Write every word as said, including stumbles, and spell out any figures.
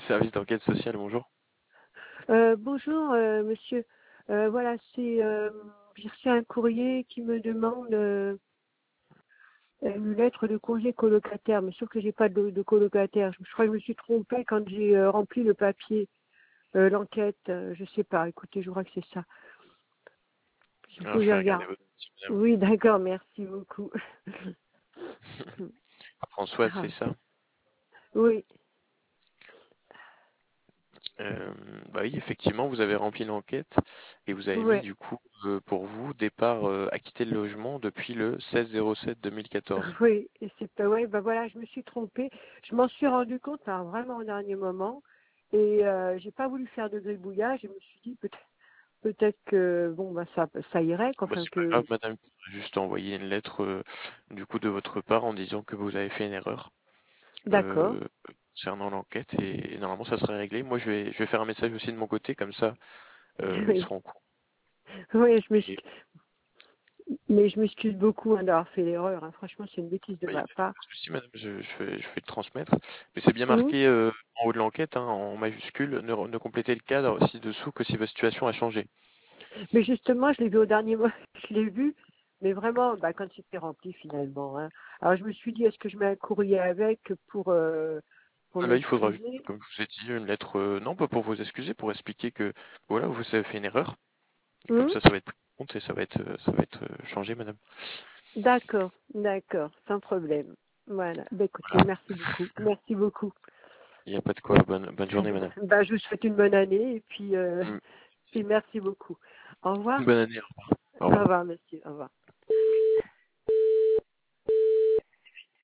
service d'enquête sociale, bonjour. Euh, bonjour, euh, monsieur. Euh, voilà, c'est euh, j'ai reçu un courrier qui me demande euh, une lettre de congé colocataire, mais sauf que j'ai pas de, de colocataire. Je, je crois que je me suis trompée quand j'ai euh, rempli le papier, euh, l'enquête. Euh, je sais pas. Écoutez, je crois que c'est ça. Si vous Alors, je pouvez vais regarder regarder. votre dossier, madame. Oui, d'accord. Merci beaucoup. Françoise, c'est Ah, ça? oui, Euh, Bah oui, effectivement, vous avez rempli l'enquête et vous avez mis ouais, du coup euh, pour vous départ euh, à quitter le logement depuis le seize zéro sept deux mille quatorze. oui. Et c'est pas. Ouais, bah voilà, je me suis trompée. Je m'en suis rendu compte, hein, vraiment au dernier moment. Et euh, j'ai pas voulu faire de gribouillage. Je me suis dit peut-être. Peut-être que bon bah ça ça irait quoi, Bah, enfin c'est pas grave, que madame, il faudrait juste envoyer une lettre euh, du coup de votre part en disant que vous avez fait une erreur d'accord. euh, concernant l'enquête et, et normalement ça serait réglé. Moi, je vais je vais faire un message aussi de mon côté comme ça, euh, ils Oui, seront au courant. oui, je Et m'excuse, mais je m'excuse beaucoup hein, d'avoir fait l'erreur, hein. Franchement, c'est une bêtise de bah, il n'y a ma pas part. de souci, madame, je, je vais, je vais le transmettre. Mais c'est bien Hum. marqué euh, en haut de l'enquête, hein, en majuscule, ne, ne complétez le cadre ci-dessous que si votre situation a changé. Mais justement, je l'ai vu au dernier mois, je l'ai vu, mais vraiment, bah, quand c'était rempli finalement, hein. Alors je me suis dit, est-ce que je mets un courrier avec pour euh, pour Ah là, il faudra, juste, m'excuser? comme je vous ai dit, une lettre, euh, non pas pour vous excuser, pour expliquer que voilà, vous avez fait une erreur. Et comme Hum. ça, ça va être pris en compte et ça va être, euh, ça va être euh, changé, madame. D'accord, d'accord, sans problème. Voilà. Bah, écoutez, Voilà. merci beaucoup, merci beaucoup. Il n'y a pas de quoi. Bonne, bonne journée, madame. Bah, je vous souhaite une bonne année et puis, euh, Mm. puis merci beaucoup. Au revoir. Bonne année. Au revoir. Au Au revoir. revoir, monsieur. Au revoir.